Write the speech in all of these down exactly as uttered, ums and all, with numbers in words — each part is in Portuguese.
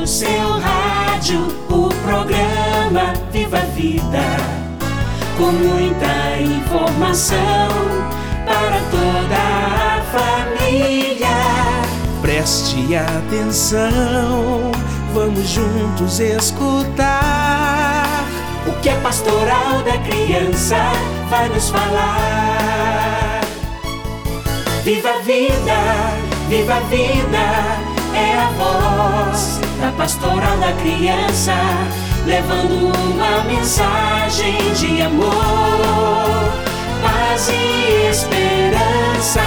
no seu rádio o programa Viva a Vida, com muita informação para toda a família. Preste atenção, vamos juntos escutar o que a Pastoral da Criança vai nos falar. Viva a vida, viva a vida, é a voz da Pastoral da Criança, levando uma mensagem de amor, paz e esperança.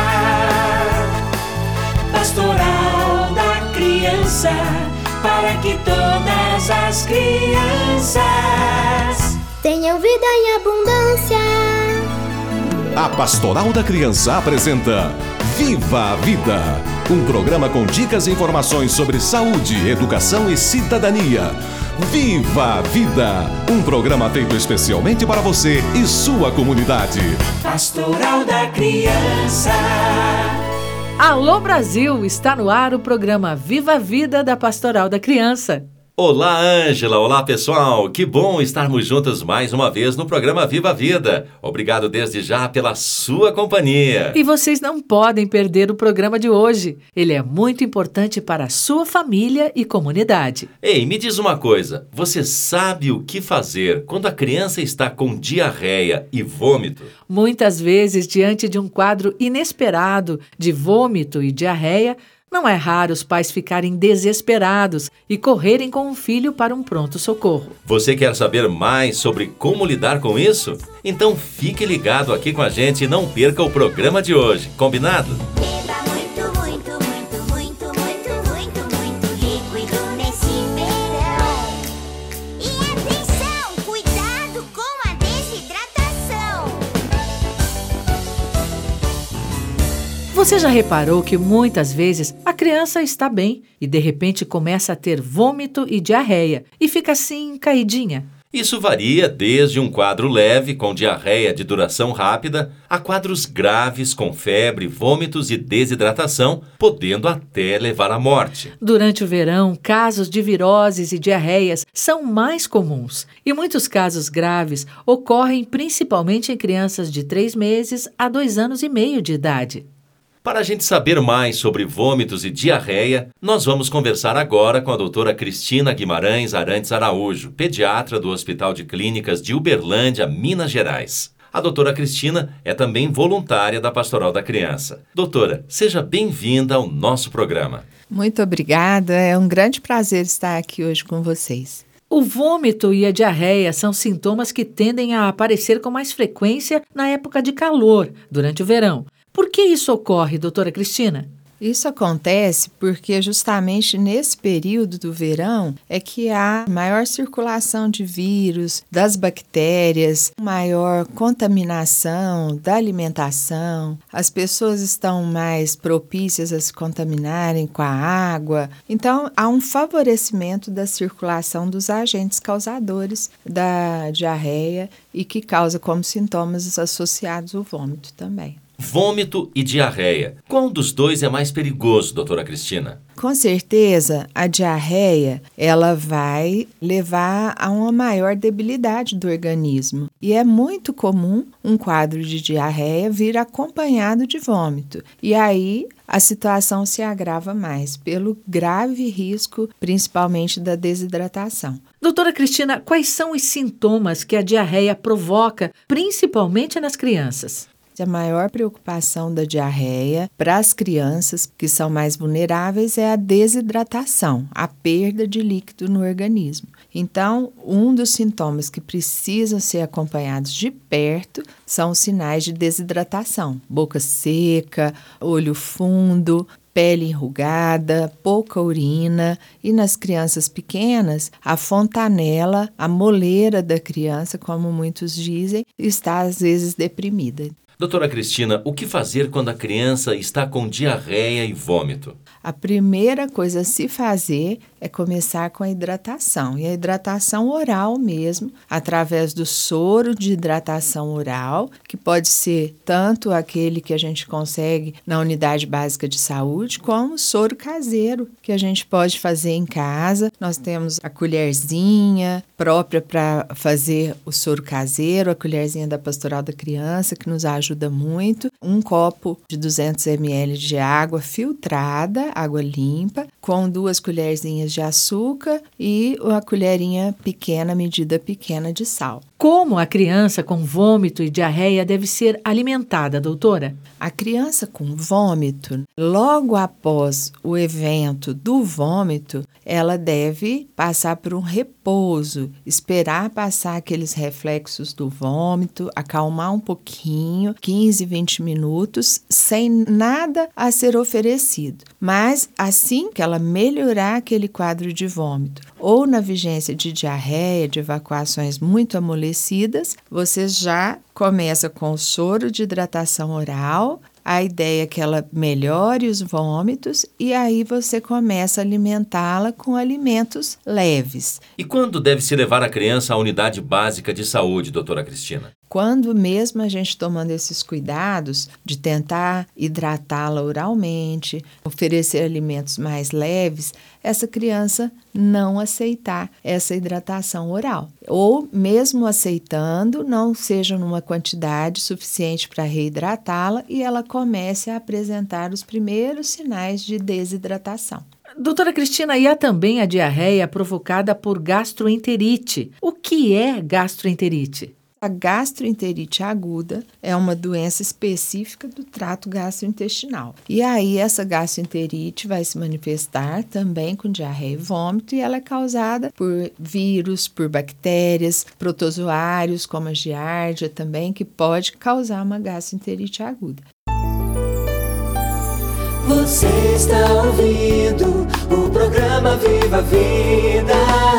Pastoral da Criança, para que todas as crianças tenham vida em abundância. A Pastoral da Criança apresenta Viva a Vida, um programa com dicas e informações sobre saúde, educação e cidadania. Viva a Vida, um programa feito especialmente para você e sua comunidade. Pastoral da Criança. Alô Brasil, está no ar o programa Viva a Vida da Pastoral da Criança. Olá, Ângela. Olá, pessoal. Que bom estarmos juntos mais uma vez no programa Viva a Vida. Obrigado desde já pela sua companhia. E vocês não podem perder o programa de hoje. Ele é muito importante para a sua família e comunidade. Ei, me diz uma coisa. Você sabe o que fazer quando a criança está com diarreia e vômito? Muitas vezes, diante de um quadro inesperado de vômito e diarreia, não é raro os pais ficarem desesperados e correrem com o filho para um pronto-socorro. Você quer saber mais sobre como lidar com isso? Então fique ligado aqui com a gente e não perca o programa de hoje, combinado? Beba muito, muito, muito, muito, muito, muito, muito líquido nesse verão. E atenção, cuidado com a desidratação. Você já reparou que muitas vezes a criança está bem e de repente começa a ter vômito e diarreia e fica assim caidinha? Isso varia desde um quadro leve com diarreia de duração rápida a quadros graves com febre, vômitos e desidratação, podendo até levar à morte. Durante o verão, casos de viroses e diarreias são mais comuns e muitos casos graves ocorrem principalmente em crianças de três meses a dois anos e meio de idade. Para a gente saber mais sobre vômitos e diarreia, nós vamos conversar agora com a doutora Cristina Guimarães Arantes Araújo, pediatra do Hospital de Clínicas de Uberlândia, Minas Gerais. A doutora Cristina é também voluntária da Pastoral da Criança. Doutora, seja bem-vinda ao nosso programa. Muito obrigada, é um grande prazer estar aqui hoje com vocês. O vômito e a diarreia são sintomas que tendem a aparecer com mais frequência na época de calor, durante o verão. Por que isso ocorre, doutora Cristina? Isso acontece porque justamente nesse período do verão é que há maior circulação de vírus, das bactérias, maior contaminação da alimentação, as pessoas estão mais propícias a se contaminarem com a água. Então, há um favorecimento da circulação dos agentes causadores da diarreia e que causa como sintomas associados o vômito também. Vômito e diarreia. Qual dos dois é mais perigoso, doutora Cristina? Com certeza, a diarreia ela vai levar a uma maior debilidade do organismo. E é muito comum um quadro de diarreia vir acompanhado de vômito. E aí a situação se agrava mais pelo grave risco, principalmente da desidratação. Doutora Cristina, quais são os sintomas que a diarreia provoca, principalmente nas crianças? A maior preocupação da diarreia para as crianças que são mais vulneráveis é a desidratação, a perda de líquido no organismo. Então, um dos sintomas que precisam ser acompanhados de perto são os sinais de desidratação: boca seca, olho fundo, pele enrugada, pouca urina e nas crianças pequenas, a fontanela, a moleira da criança, como muitos dizem, está às vezes deprimida. Doutora Cristina, o que fazer quando a criança está com diarreia e vômito? A primeira coisa a se fazer é começar com a hidratação. E a hidratação oral mesmo, através do soro de hidratação oral, que pode ser tanto aquele que a gente consegue na unidade básica de saúde, como o soro caseiro, que a gente pode fazer em casa. Nós temos a colherzinha própria para fazer o soro caseiro, a colherzinha da Pastoral da Criança, que nos ajuda muito. Um copo de duzentos mililitros de água filtrada, água limpa, com duas colherzinhas de açúcar e uma colherinha pequena, medida pequena de sal. Como a criança com vômito e diarreia deve ser alimentada, doutora? A criança com vômito, logo após o evento do vômito, ela deve passar por um repouso, esperar passar aqueles reflexos do vômito, acalmar um pouquinho, quinze, vinte minutos, sem nada a ser oferecido. Mas assim que ela melhorar aquele quadro de vômito, ou na vigência de diarreia, de evacuações muito amolecidas, você já começa com o soro de hidratação oral. A ideia é que ela melhore os vômitos e aí você começa a alimentá-la com alimentos leves. E quando deve-se levar a criança à unidade básica de saúde, doutora Cristina? Quando mesmo a gente tomando esses cuidados de tentar hidratá-la oralmente, oferecer alimentos mais leves, essa criança não aceitar essa hidratação oral. Ou mesmo aceitando, não seja numa quantidade suficiente para reidratá-la e ela comece a apresentar os primeiros sinais de desidratação. Doutora Cristina, e há também a diarreia provocada por gastroenterite. O que é gastroenterite? A gastroenterite aguda é uma doença específica do trato gastrointestinal. E aí essa gastroenterite vai se manifestar também com diarreia e vômito e ela é causada por vírus, por bactérias, protozoários como a giardia também, que pode causar uma gastroenterite aguda. Você está ouvindo o programa Viva a Vida.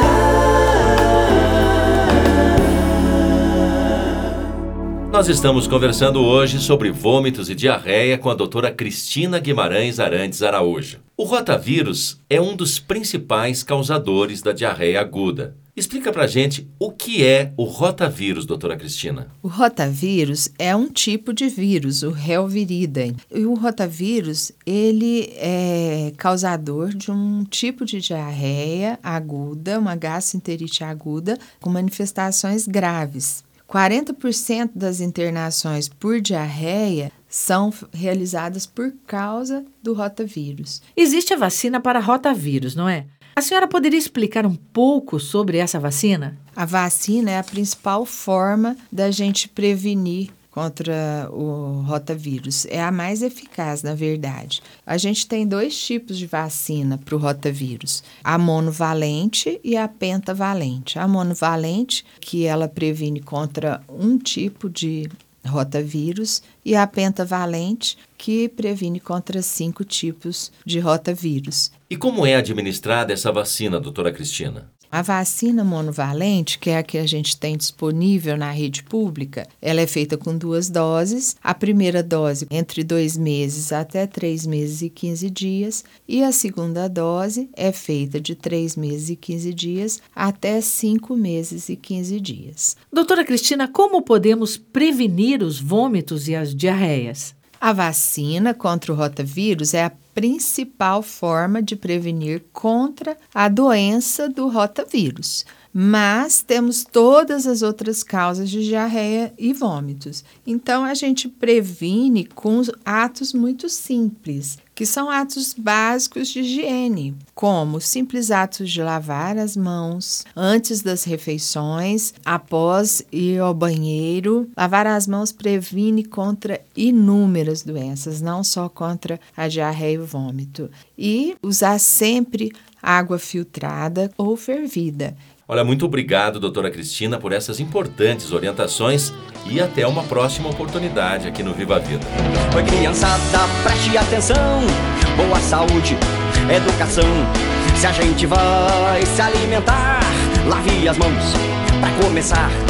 Nós estamos conversando hoje sobre vômitos e diarreia com a doutora Cristina Guimarães Arantes Araújo. O rotavírus é um dos principais causadores da diarreia aguda. Explica pra gente o que é o rotavírus, doutora Cristina. O rotavírus é um tipo de vírus, o Helviridae. E o rotavírus, ele é causador de um tipo de diarreia aguda, uma gastroenterite aguda, com manifestações graves. quarenta por cento das internações por diarreia são realizadas por causa do rotavírus. Existe a vacina para rotavírus, não é? A senhora poderia explicar um pouco sobre essa vacina? A vacina é a principal forma da gente prevenir contra o rotavírus. É a mais eficaz, na verdade. A gente tem dois tipos de vacina para o rotavírus, a monovalente e a pentavalente. A monovalente, que ela previne contra um tipo de rotavírus, e a pentavalente, que previne contra cinco tipos de rotavírus. E como é administrada essa vacina, doutora Cristina? A vacina monovalente, que é a que a gente tem disponível na rede pública, ela é feita com duas doses. A primeira dose entre dois meses até três meses e quinze dias e a segunda dose é feita de três meses e quinze dias até cinco meses e quinze dias. Doutora Cristina, como podemos prevenir os vômitos e as diarreias? A vacina contra o rotavírus é a principal forma de prevenir contra a doença do rotavírus. Mas temos todas as outras causas de diarreia e vômitos. Então, a gente previne com atos muito simples, que são atos básicos de higiene, como simples atos de lavar as mãos antes das refeições, após ir ao banheiro. Lavar as mãos previne contra inúmeras doenças, não só contra a diarreia e o vômito. E usar sempre água filtrada ou fervida. Olha, muito obrigado, doutora Cristina, por essas importantes orientações e até uma próxima oportunidade aqui no Viva a Vida. Oi, criançada, preste atenção, boa saúde, educação. Se a gente vai se alimentar, lave as mãos pra começar.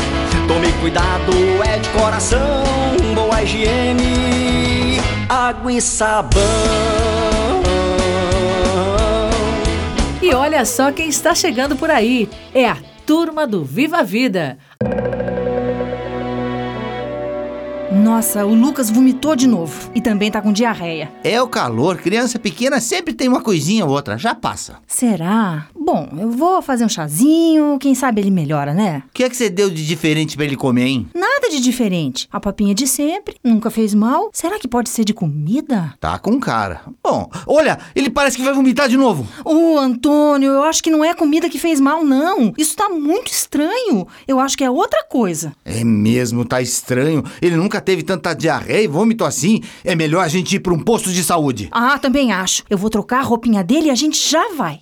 Tome cuidado, é de coração, boa higiene, água e sabão. E olha só quem está chegando por aí, é a turma do Viva a Vida. Nossa, o Lucas vomitou de novo e também tá com diarreia. É o calor, criança pequena sempre tem uma coisinha ou outra, já passa. Será? Bom, eu vou fazer um chazinho, quem sabe ele melhora, né? O que é que você deu de diferente pra ele comer, hein? Nada de diferente. A papinha de sempre, nunca fez mal. Será que pode ser de comida? Tá com cara. Bom, olha, ele parece que vai vomitar de novo. Ô, Antônio, eu acho que não é a comida que fez mal, não. Isso tá muito estranho. Eu acho que é outra coisa. É mesmo, tá estranho. Ele nunca teve tanta diarreia e vômito assim. É melhor a gente ir pra um posto de saúde. Ah, também acho. Eu vou trocar a roupinha dele e a gente já vai.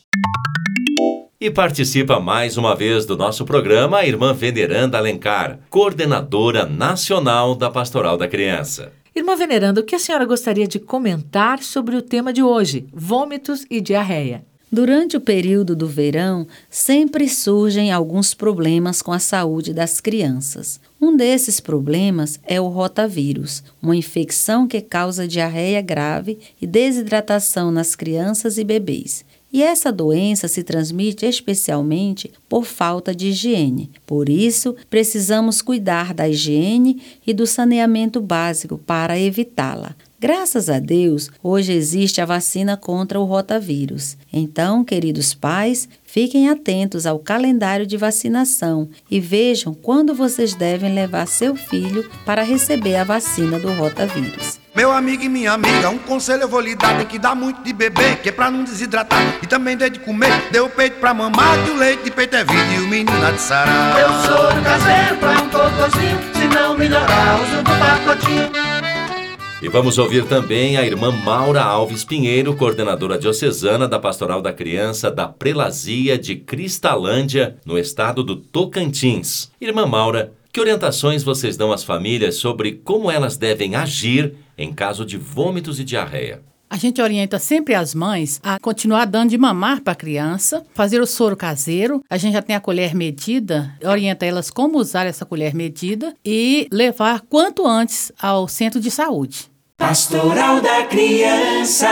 E participa mais uma vez do nosso programa a irmã Veneranda Alencar, coordenadora nacional da Pastoral da Criança. Irmã Veneranda, o que a senhora gostaria de comentar sobre o tema de hoje, vômitos e diarreia? Durante o período do verão, sempre surgem alguns problemas com a saúde das crianças. Um desses problemas é o rotavírus, uma infecção que causa diarreia grave e desidratação nas crianças e bebês. E essa doença se transmite especialmente por falta de higiene. Por isso, precisamos cuidar da higiene e do saneamento básico para evitá-la. Graças a Deus, hoje existe a vacina contra o rotavírus. Então, queridos pais, fiquem atentos ao calendário de vacinação e vejam quando vocês devem levar seu filho para receber a vacina do rotavírus. Meu amigo e minha amiga, um conselho eu vou lhe dar, tem que dar muito de beber, que é pra não desidratar, e também dê de comer, dê o peito pra mamar, que o leite de peito é vida e o menino há de sarar. Eu sou do caseiro pra um cocôzinho, se não melhorar, uso do pacotinho. E vamos ouvir também a irmã Maura Alves Pinheiro, coordenadora diocesana da Pastoral da Criança da Prelazia de Cristalândia, no estado do Tocantins. Irmã Maura, que orientações vocês dão às famílias sobre como elas devem agir em caso de vômitos e diarreia? A gente orienta sempre as mães a continuar dando de mamar para a criança, fazer o soro caseiro. A gente já tem a colher medida, orienta elas como usar essa colher medida e levar quanto antes ao centro de saúde. Pastoral da Criança.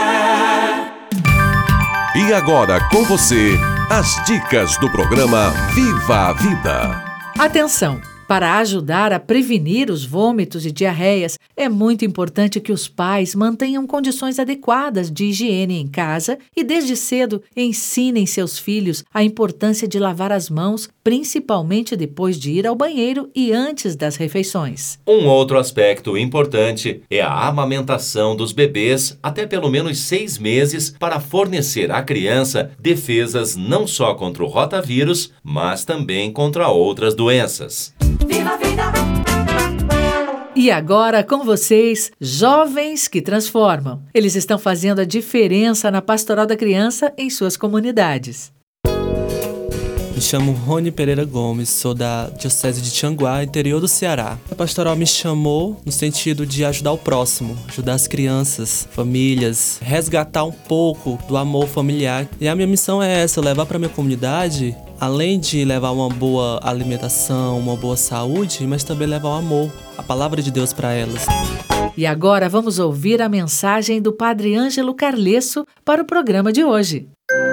E agora com você, as dicas do programa Viva a Vida. Atenção! Para ajudar a prevenir os vômitos e diarreias, é muito importante que os pais mantenham condições adequadas de higiene em casa e, desde cedo, ensinem seus filhos a importância de lavar as mãos, principalmente depois de ir ao banheiro e antes das refeições. Um outro aspecto importante é a amamentação dos bebês até pelo menos seis meses para fornecer à criança defesas não só contra o rotavírus, mas também contra outras doenças. Viva a vida! E agora com vocês, jovens que transformam. Eles estão fazendo a diferença na Pastoral da Criança em suas comunidades. Me chamo Rony Pereira Gomes, sou da Diocese de Tianguá, interior do Ceará. A pastoral me chamou no sentido de ajudar o próximo, ajudar as crianças, famílias, resgatar um pouco do amor familiar. E a minha missão é essa, levar para minha comunidade, além de levar uma boa alimentação, uma boa saúde, mas também levar o amor, a palavra de Deus para elas. E agora vamos ouvir a mensagem do Padre Ângelo Carlesso para o programa de hoje.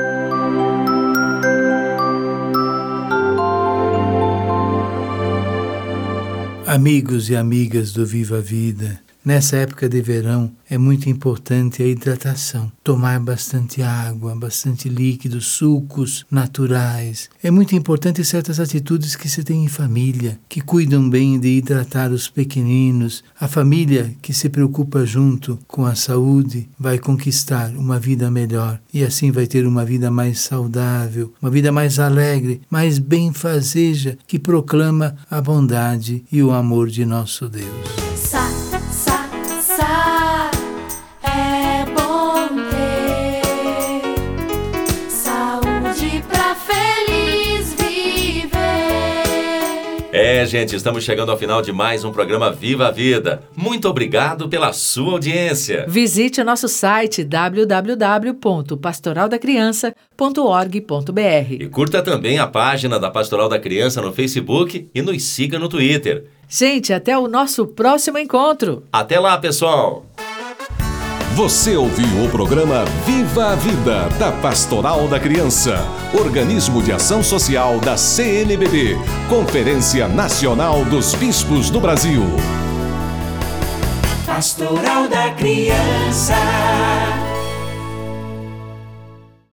Amigos e amigas do Viva a Vida, nessa época de verão é muito importante a hidratação. Tomar bastante água, bastante líquidos, sucos naturais. É muito importante certas atitudes que se tem em família, que cuidam bem de hidratar os pequeninos. A família que se preocupa junto com a saúde vai conquistar uma vida melhor e assim vai ter uma vida mais saudável, uma vida mais alegre, mais benfazeja, que proclama a bondade e o amor de nosso Deus. Sa, sa, sa, é bom ter saúde pra feliz viver. É, gente, estamos chegando ao final de mais um programa Viva a Vida. Muito obrigado pela sua audiência. Visite o nosso site w w w ponto pastoral da criança ponto org ponto b r e curta também a página da Pastoral da Criança no Facebook e nos siga no Twitter. Gente, até o nosso próximo encontro. Até lá, pessoal! Você ouviu o programa Viva a Vida, da Pastoral da Criança, organismo de ação social da C N B B, Conferência Nacional dos Bispos do Brasil. Pastoral da Criança.